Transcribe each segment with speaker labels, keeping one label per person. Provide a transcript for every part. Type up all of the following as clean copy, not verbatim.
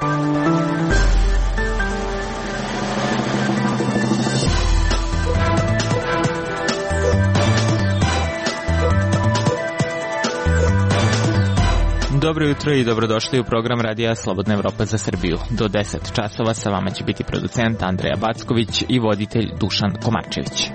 Speaker 1: Dobro jutro i dobrodošli u program Radija Slobodna Evropa za Srbiju. Do 10 časova sa vama će biti producent Andreja Backović i voditelj Dušan Komarčević.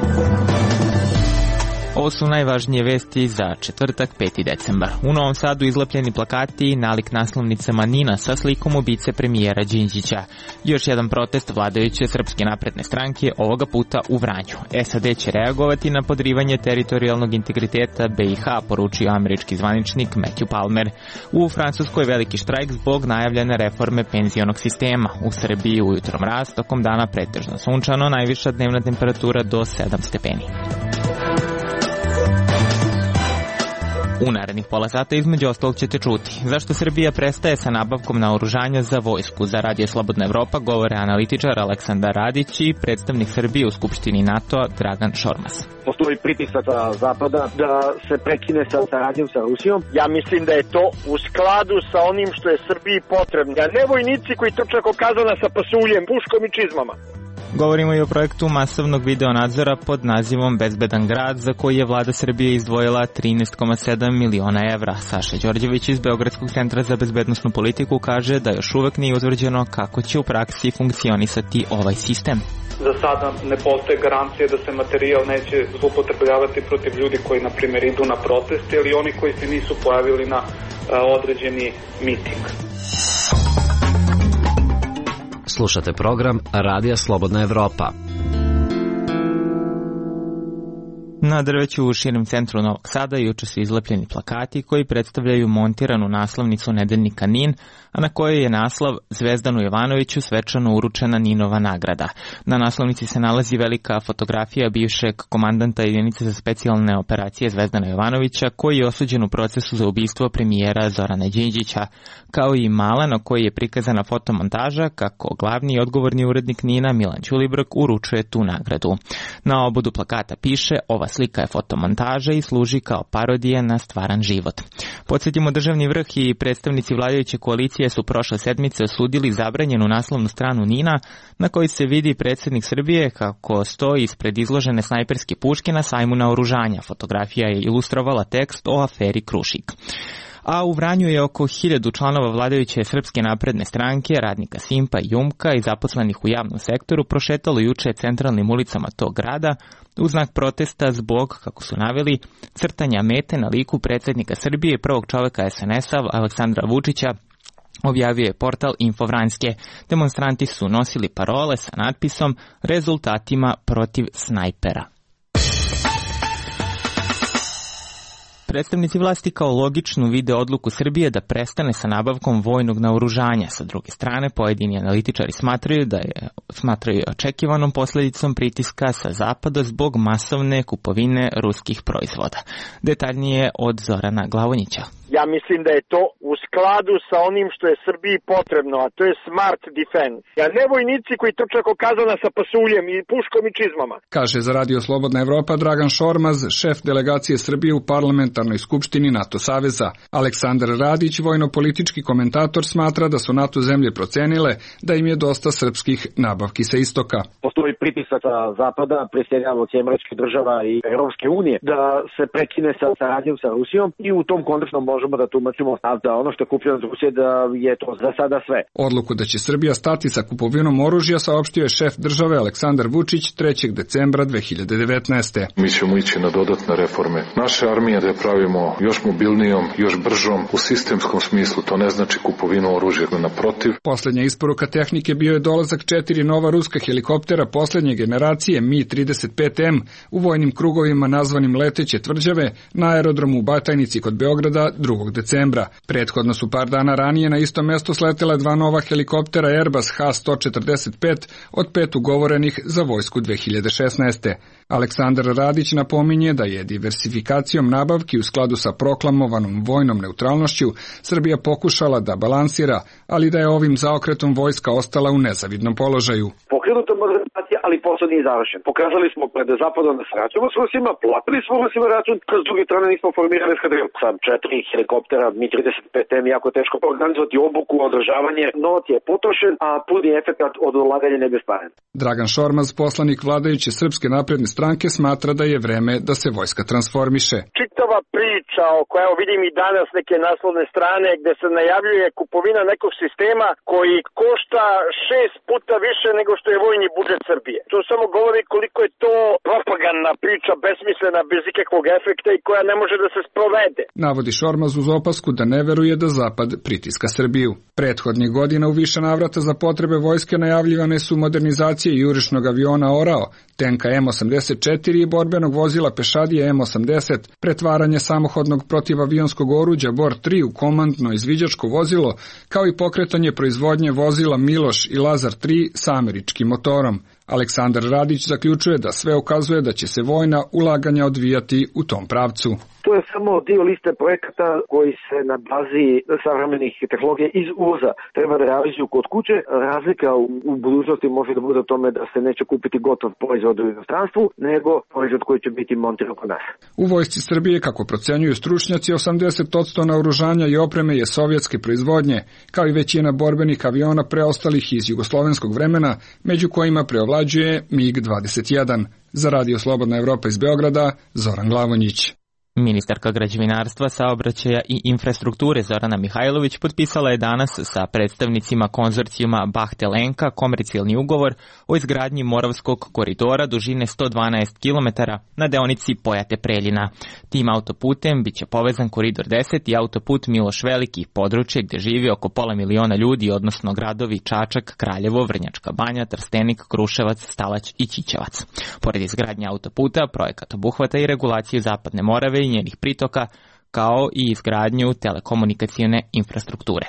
Speaker 1: Ovo su najvažnije vesti za četvrtak, 5. decembar. U Novom Sadu izlepljeni plakati nalik naslovnicama NIN-a sa slikom ubice premijera Đinđića. Još jedan protest vladajuće Srpske napredne stranke, ovoga puta u Vranju. SAD će reagovati na podrivanje teritorijalnog integriteta BiH, poručio američki zvaničnik Matthew Palmer. U Francuskoj veliki štrajk zbog najavljene reforme penzionog sistema. U Srbiji ujutro mraz, tokom dana pretežno sunčano, najviša dnevna temperatura do 7 stepeni. U narednih pola sata između ostalog ćete čuti zašto Srbija prestaje sa nabavkom naoružanja za vojsku. Za Radio Slobodna Evropa govore analitičar Aleksandar Radić i predstavnik Srbije u Skupštini NATO-a Dragan Šormaz.
Speaker 2: Postoji pritisak Zapada da se prekine sa saradnjom sa Rusijom. Ja mislim da je to u skladu sa onim što je Srbiji potrebno. Ja ne vojnici koji trče oko kazana sa pasuljem, puškom i čizmama.
Speaker 1: Govorimo i o projektu masovnog videonadzora pod nazivom Bezbedan grad, za koji je vlada Srbije izdvojila 13,7 miliona evra. Saša Đorđević iz Beogradskog centra za bezbednosnu politiku kaže da još uvek nije utvrđeno kako će u praksi funkcionisati ovaj sistem.
Speaker 3: Za sada ne postoje garancije da se materijal neće zloupotrebljavati protiv ljudi koji, na primjer, idu na proteste ili oni koji se nisu pojavili na određeni miting.
Speaker 4: Slušate program Radija Slobodna Evropa.
Speaker 1: Na drveću u širem centru Novog Sada juče su izlepljeni plakati koji predstavljaju montiranu naslovnicu nedeljnika NIN, a na kojoj je naslov Zvezdanu Jovanoviću svečano uručena NIN-ova nagrada. Na naslovnici se nalazi velika fotografija bivšeg komandanta jedinice za specijalne operacije Zvezdana Jovanovića, koji je osuđen u procesu za ubistvo premijera Zorana Đinđića, kao i mala na kojoj je prikazana fotomontaža kako glavni i odgovorni urednik NIN-a Milan Ćulibrk uručuje tu nagradu. Na obodu plakata piše: ova slika je fotomontaža i služi kao parodija na stvaran život. Podsjetimo, državni vrh i predstavnici vladajuće koalicije su prošle sedmice osudili zabranjenu naslovnu stranu NIN-a na kojoj se vidi predsjednik Srbije kako stoji ispred izložene snajperske puške na sajmu naoružanja. Fotografija je ilustrovala tekst o aferi Krušik. A u Vranju je oko 1000 članova vladajuće Srpske napredne stranke, radnika Simpa i Jumka i zaposlenih u javnom sektoru prošetalo juče centralnim ulicama tog grada u znak protesta zbog, kako su naveli, crtanja mete na liku predsjednika Srbije, prvog čoveka SNS-a Aleksandra Vučića, objavio je portal Info Vranjske. Demonstranti su nosili parole sa natpisom rezultatima protiv snajpera. Predstavnici vlasti kao logičnu vide odluku Srbije da prestane sa nabavkom vojnog naoružanja. Sa druge strane, pojedini analitičari smatraju očekivanom posljedicom pritiska sa zapada zbog masovne kupovine ruskih proizvoda. Detaljnije od Zorana Glavonjića.
Speaker 2: Ja mislim da je to u skladu sa onim što je Srbiji potrebno, a to je smart defense. Ja ne vojnici koji trče oko kazana sa pasuljem i puškom i čizmama.
Speaker 5: Kaže za Radio Slobodna Evropa Dragan Šormaz, šef delegacije Srbije u parlamentarnoj skupštini NATO saveza. Aleksandar Radić, vojno-politički komentator, smatra da su NATO zemlje procenile da im je dosta srpskih nabavki sa istoka.
Speaker 2: Postoji pritisak Zapada, predsjedavog Američkih država i Europske unije, da se prekine sa saradnjom sa Rusijom i u tom kontekstu možemo da tumačimo da ono što je kupljeno od Rusije da je to za sada sve.
Speaker 5: Odluku da će Srbija stati sa kupovinom oružja saopštio je šef države Aleksandar Vučić 3. decembra 2019.
Speaker 6: Mi ćemo ići na dodatne reforme. Naše armije da je pravimo još mobilnijom, još bržom u sistemskom smislu, to ne znači kupovinu oružja, naprotiv.
Speaker 5: Posljednja isporuka tehnike bio je dolazak 4 nova ruska helikoptera posljednje generacije Mi-35M u vojnim krugovima nazvanim leteće tvrđave na aerodromu u Batajnici kod Beograda 2. decembra. Prethodno su par dana ranije na isto mesto sletela 2 nova helikoptera Airbus H-145 od 5 ugovorenih za vojsku 2016. Aleksandar Radić napominje da je diversifikacijom nabavki u skladu sa proklamovanom vojnom neutralnošću Srbija pokušala da balansira, ali da je ovim zaokretom vojska ostala u nezavidnom položaju.
Speaker 2: Pokrenuta modernizacija, ali posao nije završen. Pokazali smo pred zapadom da sarađujemo s Rusima, platili smo Rusima račun, s druge strane nismo formirali eskadrilu sa 4 helikoptera Mi-35M jako teško organizovati obuku, održavanje. Novac je potrošen, a puni efekat od ulaganja ne bestvaren.
Speaker 5: Dragan Šormaz, poslanik vladajuće Srpske napredne stranke, smatra da je vreme da se vojska transformiše.
Speaker 2: Čitava priča o koja vidim i danas neke naslovne strane gde se najavljuje kupovina nekog sistema koji košta 6 puta više nego što je vojni budžet Srbije. To samo govori koliko je to propagandna priča, besmislena, bez ikakvog efekta i koja ne može da se sprovede.
Speaker 5: Navodi Šormaz uz opasku da ne veruje da Zapad pritiska Srbiju. Prethodnih godina u više navrata za potrebe vojske najavljivane su modernizacije jurišnog aviona Orao, tenka M84 i borbenog vozila pešadije M80, pretvaranje samohodnog protivavionskog oruđa Bor 3 u komandno izviđačko vozilo, kao i pokretanje proizvodnje vozila Miloš i Lazar 3 sa američkim motorom. Aleksandar Radić zaključuje da sve ukazuje da će se vojna ulaganja odvijati u tom pravcu.
Speaker 2: To je samo dio liste projekata koji se na bazi savremenih tehnologija iz uvoza treba da realizuju kod kuće. Razlika u budućnosti može da bude o tome da se neće kupiti gotov proizvod u inostranstvu, nego proizvod koji će biti montiran kod nas.
Speaker 5: U vojsci Srbije, kako procenjuju stručnjaci, 80% naoružanja i opreme je sovjetske proizvodnje, kao i većina borbenih aviona preostalih iz jugoslovenskog vremena, među kojima preovlađuje MiG-21. Za Radio Slobodna Evropa iz Beograda, Zoran Glavonjić.
Speaker 1: Ministarka građevinarstva, saobraćaja i infrastrukture Zorana Mihajlović potpisala je danas sa predstavnicima konzorcijuma Bahtelenka komercijalni ugovor o izgradnji Moravskog koridora dužine 112 km na deonici Pojate-Preljina. Tim autoputem biće povezan koridor 10 i autoput Miloš Veliki, područje gde živi oko 500.000 ljudi, odnosno gradovi Čačak, Kraljevo, Vrnjačka Banja, Trstenik, Kruševac, Stalać i Ćićevac. Pored izgradnje autoputa, projekat obuhvata i regulaciju Zapadne Morave i njenih pritoka, kao i izgradnju telekomunikacione infrastrukture.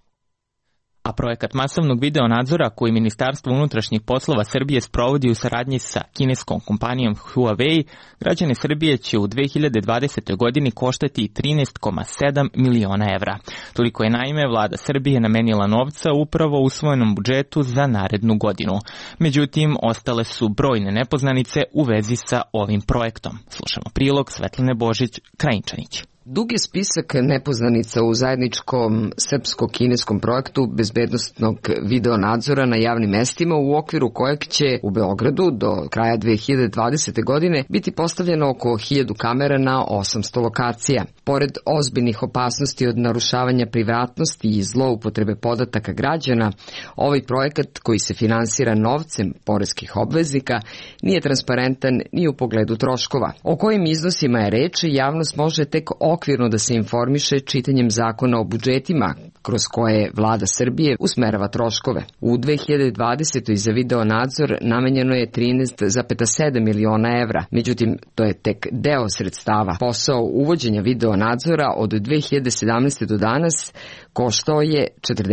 Speaker 1: A projekat masovnog videonadzora koji Ministarstvo unutrašnjih poslova Srbije sprovodi u saradnji sa kineskom kompanijom Huawei, građane Srbije će u 2020. godini koštati 13,7 miliona evra. Toliko je naime vlada Srbije namenila novca upravo u usvojenom budžetu za narednu godinu. Međutim, ostale su brojne nepoznanice u vezi sa ovim projektom. Slušamo prilog Svetlane Božić-Krajinčanić.
Speaker 7: Dug je spisak nepoznanica u zajedničkom srpsko-kineskom projektu bezbednostnog videonadzora na javnim mestima, u okviru kojeg će u Beogradu do kraja 2020. godine biti postavljeno oko 1000 kamera na 800 lokacija. Pored ozbiljnih opasnosti od narušavanja privatnosti i zloupotrebe podataka građana, ovaj projekat koji se finansira novcem poreskih obveznika nije transparentan ni u pogledu troškova. O kojim iznosima je reč, javnost može tek okvirno da se informiše čitanjem zakona o budžetima, kroz koje vlada Srbije usmerava troškove. U 2020. za video nadzor namenjeno je 13,7 miliona evra, međutim to je tek deo sredstava. Posao uvođenja video nadzora od 2017. do danas koštao je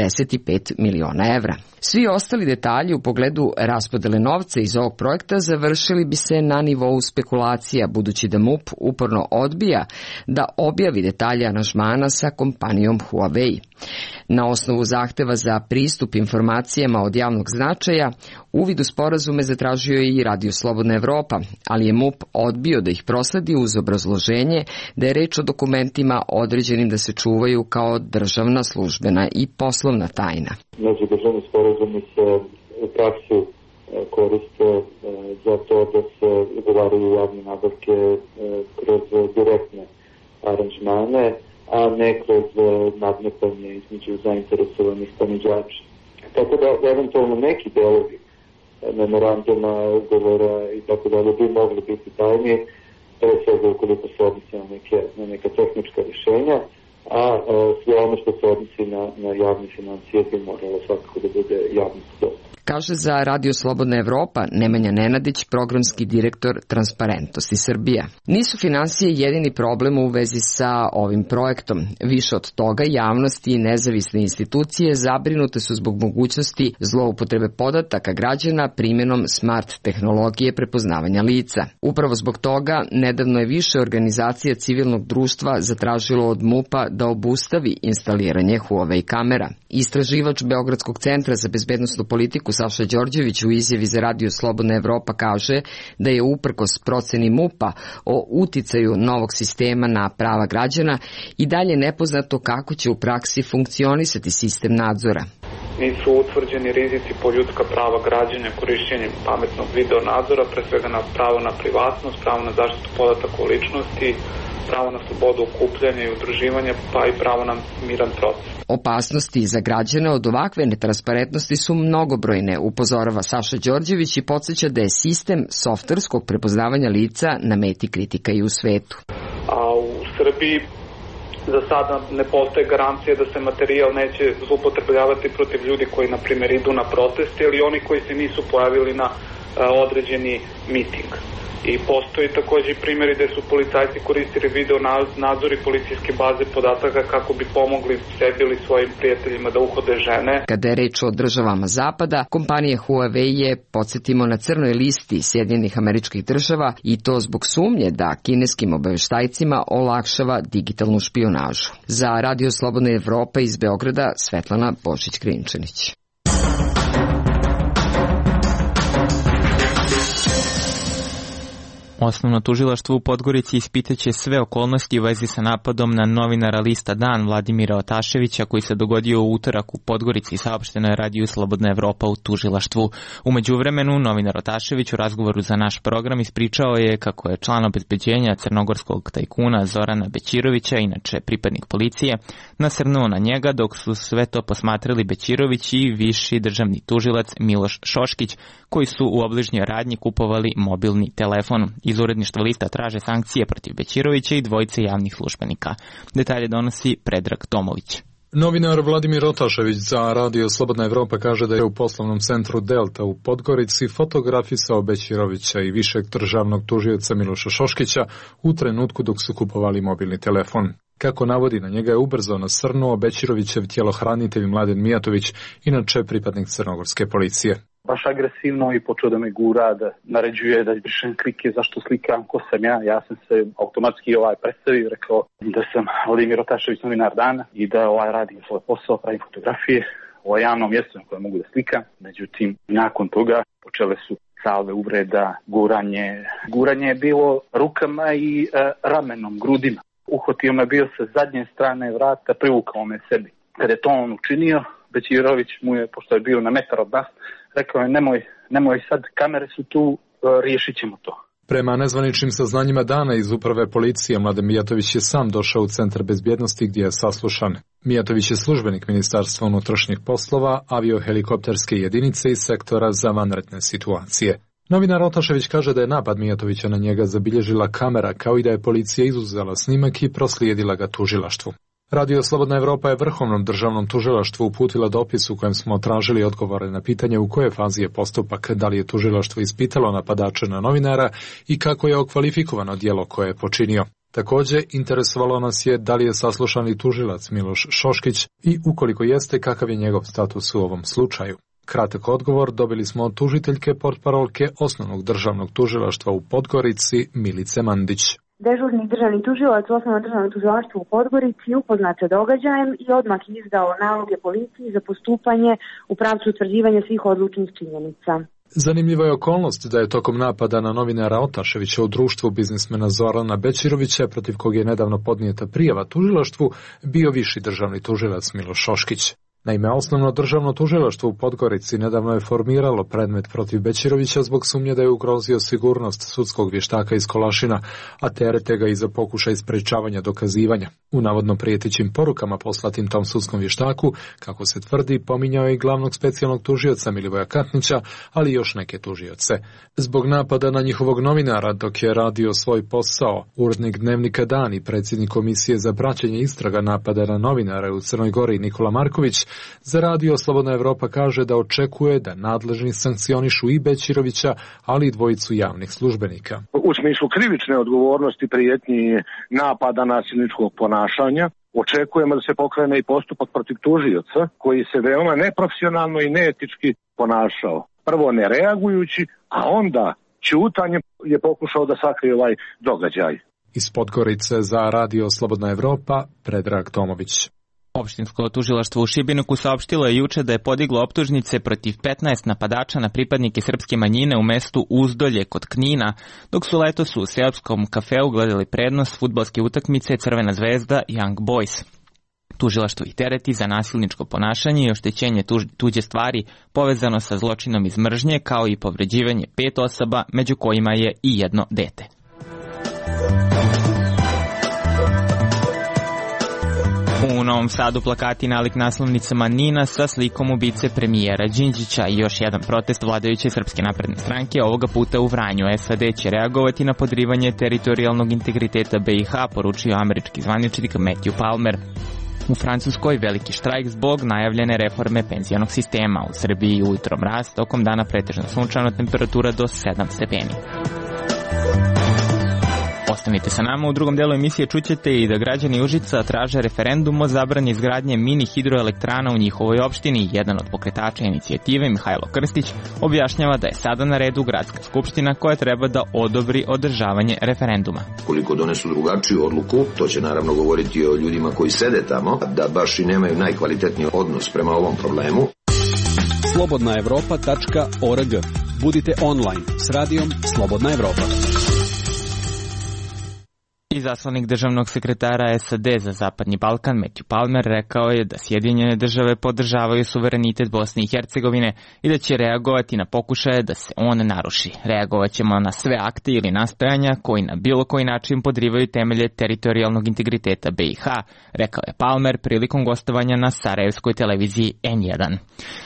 Speaker 7: 45 miliona evra. Svi ostali detalji u pogledu raspodele novca iz ovog projekta završili bi se na nivou spekulacija, budući da MUP uporno odbija da objavi detalje aranžmana sa kompanijom Huawei. Na osnovu zahteva za pristup informacijama od javnog značaja, uvid u sporazume zatražio je i Radio Slobodna Evropa, ali je MUP odbio da ih prosledi uz obrazloženje da je reč o dokumentima određenim da se čuvaju kao državna, službena i poslovna tajna.
Speaker 8: Međudržavni sporazumi se u praksi koriste za to da se ugovaraju javne nabavke kroz direktne aranžmane, a ne kroz nadmetanje između zainteresovanih ponuđača. Tako da eventualno neki delovi memoranduma, ugovora i tako dalje bi mogli biti tajni, pre svega ukoliko se odnosi na neka tehnička rješenja, a sve ono što se odnosi na javne financije bi moralo svakako da bude javno dostupno.
Speaker 7: Kaže za Radio Slobodna Evropa Nemanja Nenadić, programski direktor Transparentnosti Srbija. Nisu finansije jedini problem u vezi sa ovim projektom. Više od toga, javnost i nezavisne institucije zabrinute su zbog mogućnosti zloupotrebe podataka građana primjenom smart tehnologije prepoznavanja lica. Upravo zbog toga, nedavno je više organizacija civilnog društva zatražilo od MUP-a da obustavi instaliranje Huawei kamera. Istraživač Beogradskog centra za bezbednosnu politiku Saša Đorđević u izjavi za Radio Slobodna Evropa kaže da je uprkos proceni MUP-a o uticaju novog sistema na prava građana i dalje nepoznato kako će u praksi funkcionisati sistem nadzora.
Speaker 3: Nisu utvrđeni rizici po ljudska prava građana korišćenjem pametnog video nadzora, pre svega na pravo na privatnost, pravo na zaštitu podataka o ličnosti, pravo na slobodu okupljanja i udruživanja, pa i pravo na miran proces.
Speaker 7: Opasnosti za građane od ovakve netransparentnosti su mnogobrojne, upozorava Saša Đorđević i podsjeća da je sistem softverskog prepoznavanja lica na meti kritika i u svetu.
Speaker 3: A u Srbiji za sada ne postoje garancija da se materijal neće zloupotrebljavati protiv ljudi koji, na primjer, idu na proteste ili oni koji se nisu pojavili na određeni miting. I postoji takođe primjeri gde su policajci koristili video nadzor i policijske baze podataka kako bi pomogli sebi ili svojim prijateljima da uhode žene.
Speaker 7: Kada je reč o državama Zapada, kompanija Huawei je, podsjetimo, na crnoj listi Sjedinjenih Američkih Država i to zbog sumnje da kineskim obaveštajcima olakšava digitalnu špijunažu. Za Radio Slobodna Evropa iz Beograda, Svetlana Božić-Krinčanić.
Speaker 1: Osnovno tužilaštvo u Podgorici ispitaće sve okolnosti u vezi sa napadom na novinara lista Dan Vladimira Otaševića koji se dogodio u utorak u Podgorici, saopšteno je Radio Slobodna Evropa u tužilaštvu. U međuvremenu, novinar Otašević u razgovoru za naš program ispričao je kako je član obezbeđenja crnogorskog tajkuna Zorana Bećirovića, inače pripadnik policije, nasrnuo na njega dok su sve to posmatrali Bećirović i viši državni tužilac Miloš Šoškić, koji su u obližnjoj radnji kupovali mobilni telefon. Iz uredništva lista traže sankcije protiv Bećirovića i dvojice javnih službenika. Detalje donosi Predrag Tomović.
Speaker 9: Novinar Vladimir Otašević za Radio Slobodna Evropa kaže da je u poslovnom centru Delta u Podgorici fotografisao Bećirovića i višeg državnog tužioca Miloša Šoškića u trenutku dok su kupovali mobilni telefon. Kako navodi, na njega je ubrzo nasrnuo Bećirovićev tjelohranitelj Mladen Mijatović, inače pripadnik crnogorske policije.
Speaker 10: Baš agresivno i počeo da me gura, da naređuje da izbrišem klike, zašto slikam, ko sam ja. Ja sam se automatski predstavio, rekao da sam Vladimir Otašević, novinar Dana i da radim svoj posao, pravim fotografije o javnom mjestu na koje mogu da slikam. Međutim, nakon toga počele su salve uvreda, guranje. Guranje je bilo rukama i ramenom, grudima. Uhvatio me bio sa zadnje strane vrata, privukao me sebi. Kada je to on učinio, Bećirović mu je, pošto je bio na metar od nas, rekao je nemoj sad, kamere su tu, riješit ćemo to.
Speaker 9: Prema nezvaničnim saznanjima Dana iz uprave policije, Mladen Mijatović je sam došao u Centar bezbjednosti gdje je saslušan. Mijatović je službenik Ministarstva unutrašnjih poslova, aviohelikopterske jedinice i sektora za vanredne situacije. Novinar Otašević kaže da je napad Mijatovića na njega zabilježila kamera, kao i da je policija izuzela snimak i proslijedila ga tužilaštvu. Radio Slobodna Evropa je Vrhovnom državnom tužilaštvu uputila dopis u kojem smo tražili odgovore na pitanje u kojoj fazi je postupak, da li je tužilaštvo ispitalo napadača na novinara i kako je okvalifikovano djelo koje je počinio. Također, interesovalo nas je da li je saslušani tužilac Miloš Šoškić i ukoliko jeste, kakav je njegov status u ovom slučaju. Kratak odgovor dobili smo od tužiteljke portparolke Osnovnog državnog tužilaštva u Podgorici Milice Mandić.
Speaker 11: Dežurni državni tužilac u Osnovnom državnom tužilaštvu u Podgorici upoznat sa događajem i odmah izdao naloge policiji za postupanje u pravcu utvrđivanja svih odlučnih činjenica.
Speaker 9: Zanimljiva je okolnost da je tokom napada na novinara Otaševića u društvu biznismena Zorana Bećirovića, protiv kog je nedavno podnijeta prijava tužilaštvu, bio viši državni tužilac Miloš Šoškić. Naime, Osnovno državno tužilaštvo u Podgorici nedavno je formiralo predmet protiv Bećirovića zbog sumnje da je ugrozio sigurnost sudskog vještaka iz Kolašina, a terete ga i za pokušaj sprečavanja dokazivanja. U navodno prijetećim porukama poslatim tom sudskom vještaku, kako se tvrdi, pominjao je i glavnog specijalnog tužioca Milivoja Katnića, ali i još neke tužioce. Zbog napada na njihovog novinara dok je radio svoj posao, urednik dnevnika Dan i predsjednik komisije za praćenje istraga napada na novinare u Crnoj Gori Nikola Marković, za Radio Slobodna Evropa kaže da očekuje da nadležni sankcionišu i Bećirovića, ali i dvojicu javnih službenika.
Speaker 12: U smislu krivične odgovornosti, prijetnji napada, nasilničkog ponašanja, očekujemo da se pokrene i postupak protiv tužioca koji se veoma neprofesionalno i neetički ponašao. Prvo ne reagujući, a onda ćutanjem je pokušao da sakrije ovaj događaj.
Speaker 9: Iz Podgorice za Radio Slobodna Evropa, Predrag Tomović.
Speaker 1: Opštinsko tužilaštvo u Šibeniku saopštilo je juče da je podiglo optužnice protiv 15 napadača na pripadnike srpske manjine u mestu Uzdolje kod Knina, dok su letos u seopskom kafeu gledali prednost fudbalske utakmice Crvena zvezda Young Boys. Tužilaštvo ih tereti za nasilničko ponašanje i oštećenje tuđe stvari povezano sa zločinom iz mržnje, kao i povređivanje 5 osoba, među kojima je i jedno dete. U Novom Sadu plakati nalik naslovnicama NIN-a sa slikom ubice premijera Đinđića i još jedan protest vladajuće Srpske napredne stranke, ovoga puta u Vranju. SAD će reagovati na podrivanje teritorijalnog integriteta BiH, poručio američki zvaničnik Matthew Palmer. U Francuskoj veliki štrajk zbog najavljene reforme penzionog sistema. U Srbiji ujutro mraz, tokom dana pretežno sunčano, temperatura do 7 stepeni. Ostanite sa nama, u drugom delu emisije čućete i da građani Užica traže referendum o zabrani izgradnje mini hidroelektrana u njihovoj opštini. Jedan od pokretača inicijative, Mihajlo Krstić, objašnjava da je sada na redu gradska skupština koja treba da odobri održavanje referenduma.
Speaker 13: Koliko donesu drugačiju odluku, to će naravno govoriti o ljudima koji sede tamo, da baš i nemaju najkvalitetniji odnos prema ovom problemu.
Speaker 14: slobodnaevropa.org. Budite online s radijom Slobodna Evropa.
Speaker 1: Izaslanik državnog sekretara SAD za Zapadni Balkan Matthew Palmer rekao je da Sjedinjene države podržavaju suverenitet Bosne i Hercegovine i da će reagovati na pokušaje da se on naruši. Reagovat ćemo na sve akte ili nastojanja koji na bilo koji način podrivaju temelje teritorijalnog integriteta BiH, rekao je Palmer prilikom gostovanja na sarajevskoj televiziji N1.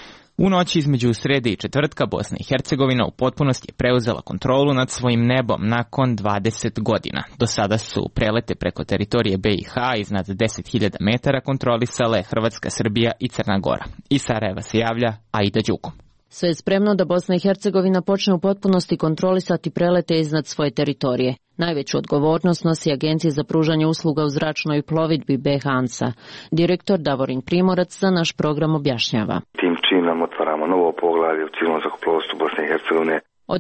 Speaker 1: U noći između srede i četvrtka Bosna i Hercegovina u potpunosti je preuzela kontrolu nad svojim nebom nakon 20 godina. Do sada su prelete preko teritorije BiH iznad 10.000 metara kontrolisale Hrvatska, Srbija i Crna Gora. Iz Sarajeva se javlja Aida Đukom.
Speaker 15: Sve je spremno da Bosna i Hercegovina počne u potpunosti kontrolisati prelete iznad svoje teritorije. Najveću odgovornost nosi Agencija za pružanje usluga u zračnoj plovidbi BiH ANSA. Direktor Davorin Primorac za naš program objašnjava.
Speaker 16: Tim činom otvaramo novo poglavlje u civilnom zrakoplovstvu Bosne i Hercegovine.
Speaker 15: Od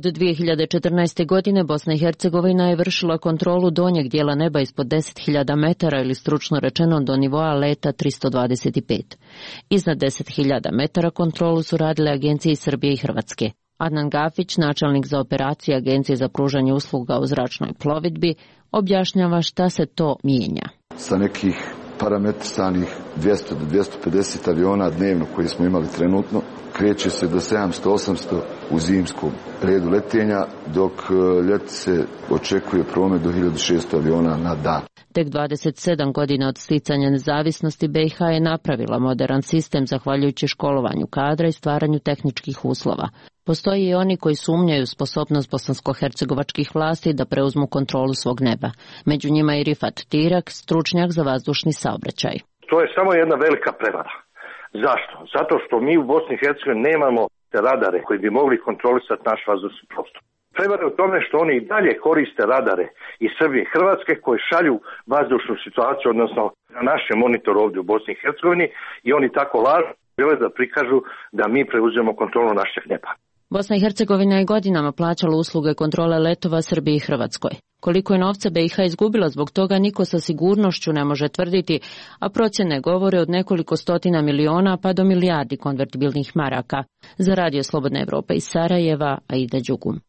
Speaker 15: 2014. godine Bosna i Hercegovina je vršila kontrolu donjeg dijela neba ispod 10.000 metara ili stručno rečeno do nivoa leta 325. Iznad 10.000 metara kontrolu su radile agencije iz Srbije i Hrvatske. Adnan Gafić, načelnik za operacije Agencije za pružanje usluga u zračnoj plovidbi, objašnjava šta se to mijenja.
Speaker 17: Sa nekih parametrisanih 200 do 250 aviona dnevno koje smo imali trenutno, kreće se do 700-800 u zimskom redu letenja, dok ljeti se očekuje promet do 1600 aviona na dan.
Speaker 15: Tek 27 godina od sticanja nezavisnosti BiH je napravila moderan sistem zahvaljujući školovanju kadra i stvaranju tehničkih uslova. Postoji i oni koji sumnjaju sposobnost bosansko-hercegovačkih vlasti da preuzmu kontrolu svog neba. Među njima i Rifat Tirak, stručnjak za vazdušni saobraćaj.
Speaker 18: To je samo jedna velika prevara. Zašto? Zato što mi u Bosni i Hercegovini nemamo radare koji bi mogli kontrolisati naš vazdušni prostor. Prevara je u tome što oni i dalje koriste radare iz Srbije i Hrvatske koji šalju vazdušnu situaciju, odnosno na naše monitore ovdje u Bosni i Hercegovini, i oni tako lažu žele da prikažu da mi preuzmemo kontrolu našeg neba.
Speaker 15: Bosna i Hercegovina je godinama plaćala usluge kontrole letova Srbiji i Hrvatskoj. Koliko je novca BiH izgubila zbog toga niko sa sigurnošću ne može tvrditi, a procjene govore od nekoliko stotina miliona pa do milijardi konvertibilnih maraka. Za Radio Slobodna Evropa iz Sarajeva, Aida Đugum.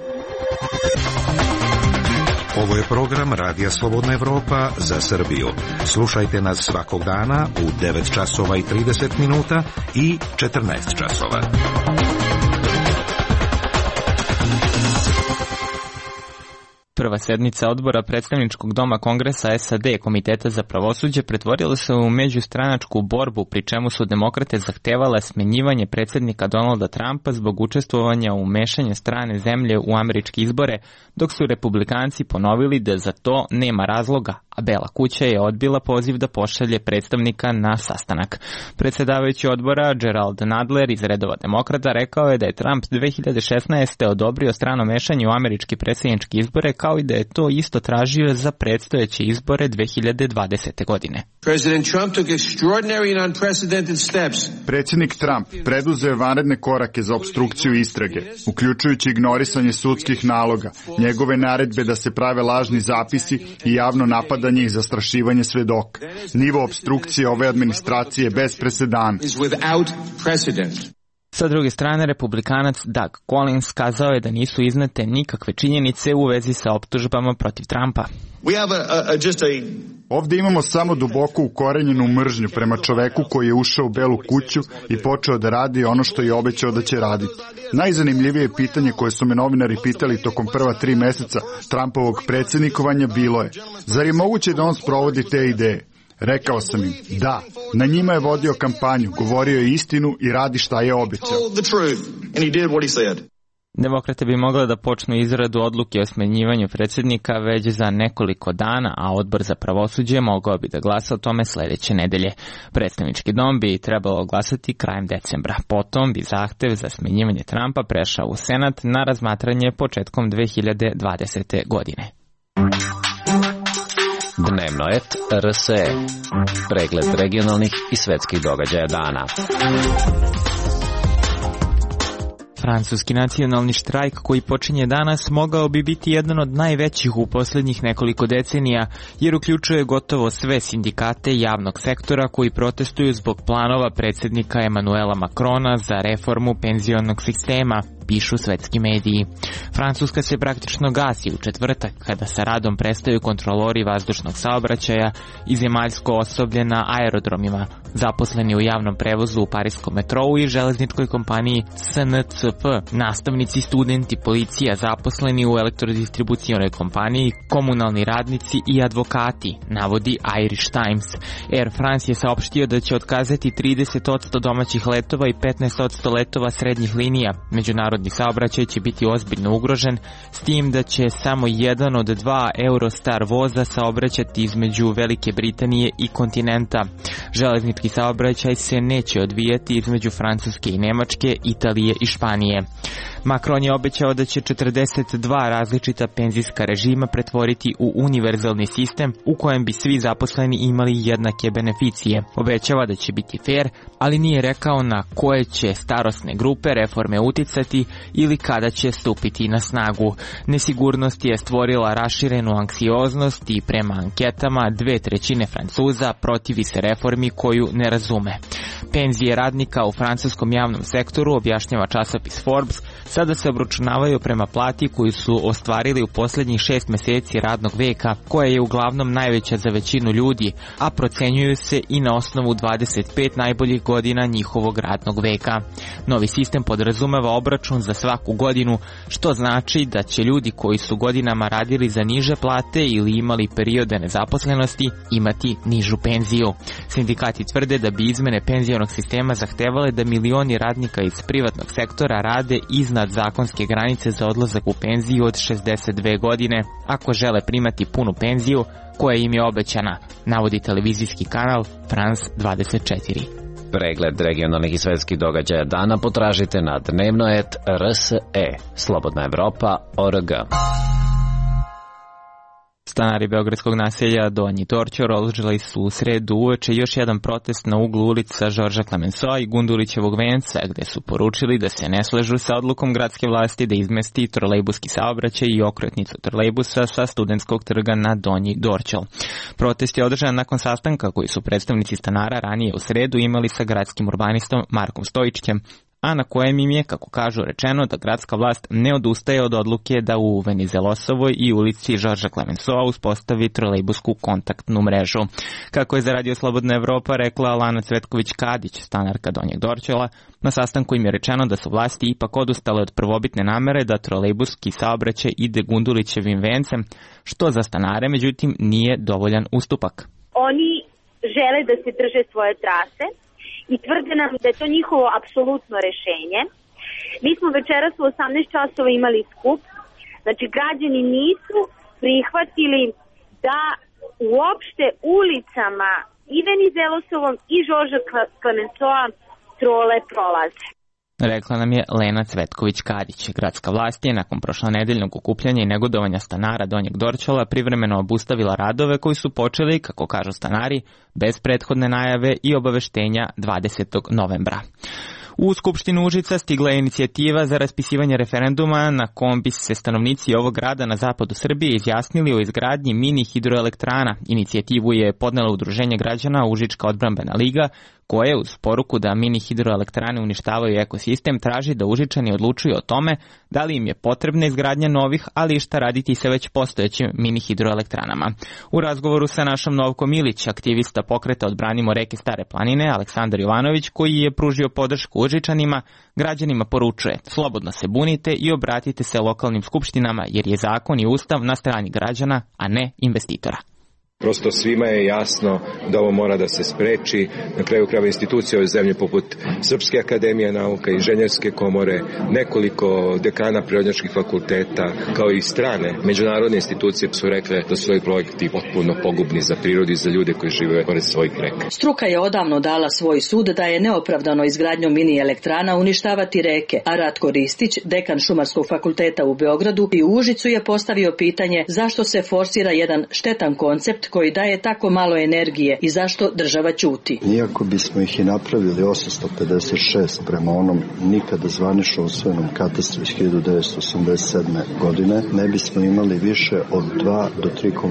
Speaker 19: Ovo je program Radija Slobodna Evropa za Srbiju. Slušajte nas svakog dana u 9 časova i 30 minuta i 14 časova.
Speaker 1: Prva sednica odbora predstavničkog doma Kongresa SAD Komiteta za pravosuđe pretvorila se u međustranačku borbu, pri čemu su demokrate zahtevale smenjivanje predsjednika Donalda Trumpa zbog učestvovanja u mešanju strane zemlje u američke izbore, dok su republikanci ponovili da za to nema razloga, a Bela kuća je odbila poziv da pošalje predstavnika na sastanak. Predsjedavajući odbora Gerald Nadler iz redova demokrata rekao je da je Trump 2016. odobrio strano mešanje u američke predsjedničke izbore, kao i da je to isto tražio za predstojeće izbore 2020. godine.
Speaker 20: Predsjednik Trump preduzeo vanredne korake za opstrukciju istrage, uključujući ignorisanje sudskih naloga, njegove naredbe da se prave lažni zapisi i javno napadanje napadanje i zastrašivanje svedoka. Nivo opstrukcije ove administracije je bez presedana.
Speaker 1: Sa druge strane, republikanac Doug Collins kazao je da nisu iznete nikakve činjenice u vezi sa optužbama protiv Trumpa.
Speaker 20: Ovde imamo samo duboko ukorenjenu mržnju prema čoveku koji je ušao u Belu kuću i počeo da radi ono što je obećao da će raditi. Najzanimljivije pitanje koje su me novinari pitali tokom prva 3 meseca Trumpovog predsjednikovanja bilo je: zar je moguće da on sprovodi te ideje? Rekao sam im, da, na njima je vodio kampanju, govorio je istinu i radi šta je obećao.
Speaker 1: Demokrate bi mogla da počnu izradu odluke o smenjivanju predsjednika već za nekoliko dana, a odbor za pravosuđe mogao bi da glasa o tome sledeće nedelje. Predstavnički dom bi trebalo glasati krajem decembra. Potom bi zahtev za smenjivanje Trumpa prešao u Senat na razmatranje početkom 2020. godine.
Speaker 4: Dnevno et RSE. Pregled regionalnih i svetskih događaja dana.
Speaker 1: Francuski nacionalni štrajk koji počinje danas mogao bi biti jedan od najvećih u posljednjih nekoliko decenija, jer uključuje gotovo sve sindikate javnog sektora koji protestuju zbog planova predsjednika Emanuela Macrona za reformu penzionog sistema, pišu svetski mediji. Francuska se praktično gasi u četvrtak kada sa radom prestaju kontrolori vazdušnog saobraćaja i zemaljsko osoblje na aerodromima, zaposleni u javnom prevozu u pariskom metrou i železničkoj kompaniji SNCF, nastavnici, studenti, policija, zaposleni u elektrodistribucionoj kompaniji, komunalni radnici i advokati, navodi Irish Times. Air France je saopštio da će otkazati 30% domaćih letova i 15% letova srednjih linija. Međunarodni saobraćaj će biti ozbiljno ugrožen, s tim da će samo jedan od 2 Eurostar voza saobraćati između Velike Britanije i kontinenta. Železnički saobraćaj se neće odvijati između Francuske i Nemačke, Italije i Španije. Macron je obećao da će 42 različita penzijska režima pretvoriti u univerzalni sistem u kojem bi svi zaposleni imali jednake beneficije. Obećava da će biti fair, ali nije rekao na koje će starosne grupe reforme uticati ili kada će stupiti na snagu. Nesigurnost je stvorila raširenu anksioznost i prema anketama 2/3 Francuza protivi se reformi koju ne razume. Penzije radnika u francuskom javnom sektoru, objašnjava časopis Forbes, sada se obračunavaju prema plati koju su ostvarili u posljednjih 6 meseci radnog veka, koja je uglavnom najveća za većinu ljudi, a procenjuju se i na osnovu 25 najboljih godina njihovog radnog veka. Novi sistem podrazumeva obračun za svaku godinu, što znači da će ljudi koji su godinama radili za niže plate ili imali periode nezaposlenosti imati nižu penziju. Sindikati tvrde da bi izmene penzionog sistema zahtevale da milioni radnika iz privatnog sektora rade iznad zakonske granice za odlazak u penziju od 62 godine, ako žele primati punu penziju koja im je obećana, navodi televizijski kanal France 24.
Speaker 4: Pregled regionalnih i svetskih događaja dana potražite na dnevno.rs.e. Slobodna Evropa.org.
Speaker 1: Stanari beogradskog naselja Donji Dorćol održali su u sredu uveče još jedan protest na uglu ulica Žorža Klemensoa i Gundulićevog venca, gde su poručili da se ne slažu sa odlukom gradske vlasti da izmesti trolejbuski saobraćaj i okretnicu trolejbusa sa Studentskog trga na Donji Dorćol. Protest je održan nakon sastanka koji su predstavnici stanara ranije u sredu imali sa gradskim urbanistom Markom Stojičićem, a na kojem im je, kako kažu, rečeno da gradska vlast ne odustaje od odluke da u Venizelosovoj i ulici Žorža Klemensoa uspostavi trolejbusku kontaktnu mrežu. Kako je za Radio Slobodna Evropa rekla Lana Cvetković-Kadić, stanarka Donjeg Dorćola, na sastanku im je rečeno da su vlasti ipak odustale od prvobitne namere da trolejbuski saobraćaj ide Gundulićevim vencem, što za stanare, međutim, nije dovoljan ustupak.
Speaker 21: Oni žele da se drže svoje trase i tvrde nam da je to njihovo apsolutno rešenje. Mi smo večeras u 18 časova imali skup, znači građani nisu prihvatili da uopšte ulicama i Venizelosovom i Žorža Klemensoa trole prolaze.
Speaker 1: Rekla nam je Lena Cvetković-Kadić. Gradska vlast je nakon prošlonedeljnog okupljanja i negodovanja stanara Donjeg Dorćola privremeno obustavila radove koji su počeli, kako kažu stanari, bez prethodne najave i obaveštenja 20. novembra. U Skupštinu Užica stigla je inicijativa za raspisivanje referenduma na kom bi se stanovnici ovog grada na zapadu Srbije izjasnili o izgradnji mini hidroelektrana. Inicijativu je podnela Udruženje građana Užička odbrambena liga, koje uz poruku da mini hidroelektrane uništavaju ekosistem traži da Užičani odlučuju o tome da li im je potrebna izgradnja novih, ali i šta raditi sa već postojećim mini hidroelektranama. U razgovoru sa našom Novkom Ilić, aktivista pokreta Odbranimo reke Stare planine, Aleksandar Jovanović, koji je pružio podršku Užičanima, građanima poručuje: slobodno se bunite i obratite se lokalnim skupštinama jer je zakon i ustav na strani građana, a ne investitora.
Speaker 6: Prosto svima je jasno da ovo mora da se spreči. Na kraju krajeva institucije ove zemlje poput Srpske akademije nauka, Inženjerske komore, nekoliko dekana prirodnjačkih fakulteta, kao i strane međunarodne institucije su rekle da su ovi projekti potpuno pogubni za prirodu i za ljude koji žive pored svojih reka.
Speaker 22: Struka je odavno dala svoj sud da je neopravdano izgradnjom mini elektrana uništavati reke, a Ratko Ristić, dekan Šumarskog fakulteta u Beogradu i u Užicu, je postavio pitanje zašto se forsira jedan štetan koncept koji daje tako malo energije i zašto država ćuti.
Speaker 23: Iako bismo ih i napravili 856 prema onom nikada zvanično usvojenom katastru iz 1987. godine, ne bismo imali više od 2 do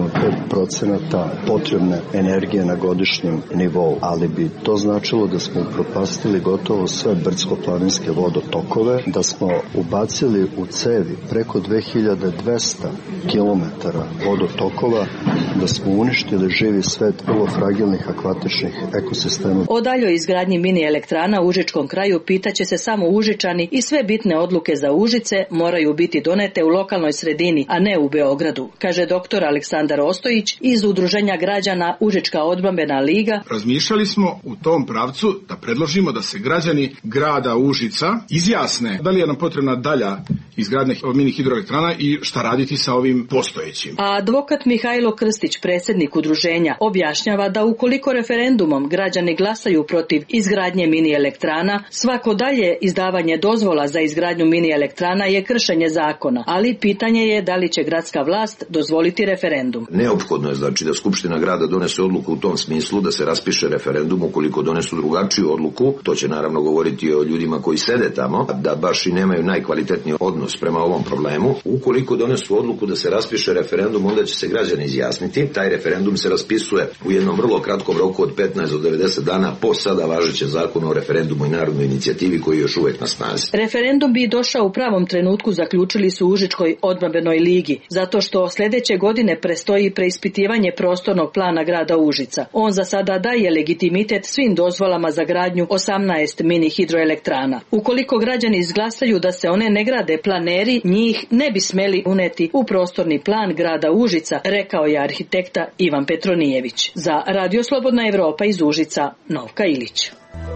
Speaker 23: 3,5% potrebne energije na godišnjem nivou, ali bi to značilo da smo upropastili gotovo sve brdsko-planinske vodotokove, da smo ubacili u cevi preko 2200 km vodotokova, da smo uništili živi svet vrlo fragilnih akvatičnih ekosistema.
Speaker 22: O daljoj izgradnji mini elektrana u Užičkom kraju pitaće se samo Užičani i sve bitne odluke za Užice moraju biti donete u lokalnoj sredini, a ne u Beogradu, kaže dr. Aleksandar Ostojić iz Udruženja građana Užička odbrambena liga.
Speaker 24: Razmišljali smo u tom pravcu da predložimo da se građani grada Užica izjasne da li je nam potrebna dalja izgradnja mini hidroelektrana i šta raditi sa ovim postojećim.
Speaker 22: A advokat Mihajlo Krstić, predsjednik udruženja, objašnjava da ukoliko referendumom građani glasaju protiv izgradnje mini elektrana, svako dalje izdavanje dozvola za izgradnju mini elektrana je kršenje zakona, ali pitanje je da li će gradska vlast dozvoliti referendum.
Speaker 13: Neophodno je znači da Skupština grada donese odluku u tom smislu da se raspiše referendum. Ukoliko donesu drugačiju odluku, to će naravno govoriti o ljudima koji sede tamo, da baš i nemaju najkvalitetniji odnos prema ovom problemu. Ukoliko donesu odluku da se raspiše referendum, onda će se građani izjasniti. Taj referendum se raspisuje u jednom vrlo kratkom roku od 15 do 90 dana po sada važećem zakonu o referendumu i narodnoj inicijativi koji je još uvek na snazi.
Speaker 22: Referendum bi došao u pravom trenutku, zaključili su u Užičkoj odbrambenoj ligi, zato što sljedeće godine prestoji preispitivanje prostornog plana grada Užica. On za sada daje legitimitet svim dozvolama za gradnju 18 mini hidroelektrana. Ukoliko građani izglasaju da se one ne grade, planeri njih ne bi smeli uneti u prostorni plan grada Užica, rekao je arhitekta Ivan Petronijević. Za Radio Slobodna Evropa iz Užica, Novka Ilić.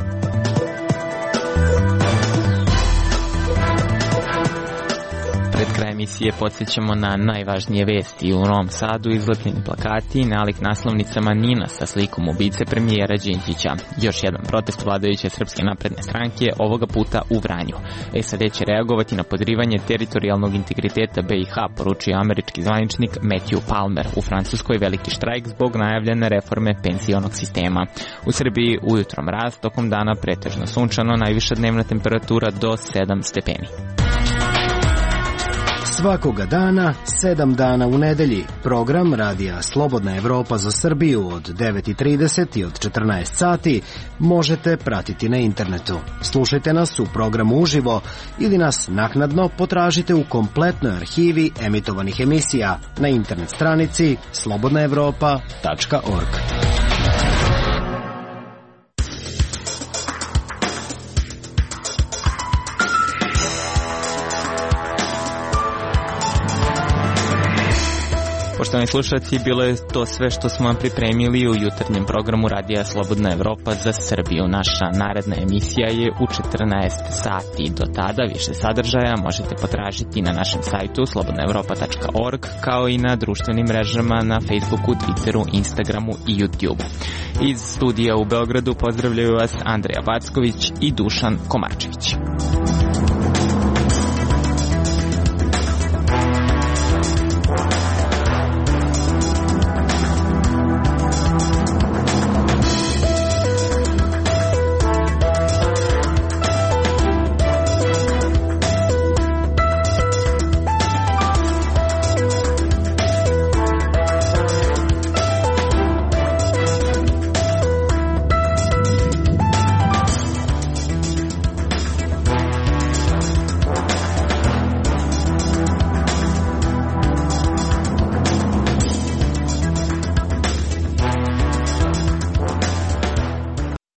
Speaker 1: Pred kraj emisije podsjećamo na najvažnije vesti. U Novom Sadu izlepljeni plakati i nalik naslovnicama NIN-a sa slikom ubice premijera Đinđića. Još jedan protest vladajuće Srpske napredne stranke, ovoga puta u Vranju. SAD će reagovati na podrivanje teritorijalnog integriteta BiH, poručio američki zvaničnik Matthew Palmer. U Francuskoj veliki štrajk zbog najavljene reforme pensionog sistema. U Srbiji ujutro mraz, tokom dana pretežno sunčano, najviša dnevna temperatura do 7 stepeni.
Speaker 25: Svakoga dana, 7 dana u nedelji. Program Radija Slobodna Evropa za Srbiju od 9:30 i od 14 sati možete pratiti na internetu. Slušajte nas u programu uživo ili nas naknadno potražite u kompletnoj arhivi emitovanih emisija na internet stranici slobodnaevropa.org.
Speaker 1: Poštovani slušalci, bilo je to sve što smo vam pripremili u jutarnjem programu Radija Slobodna Evropa za Srbiju. Naša naredna emisija je u 14 sati. Do tada više sadržaja možete potražiti na našem sajtu slobodnaevropa.org, kao i na društvenim mrežama na Facebooku, Twitteru, Instagramu i YouTubeu. Iz studija u Beogradu pozdravljaju vas Andreja Backović i Dušan Komarčević.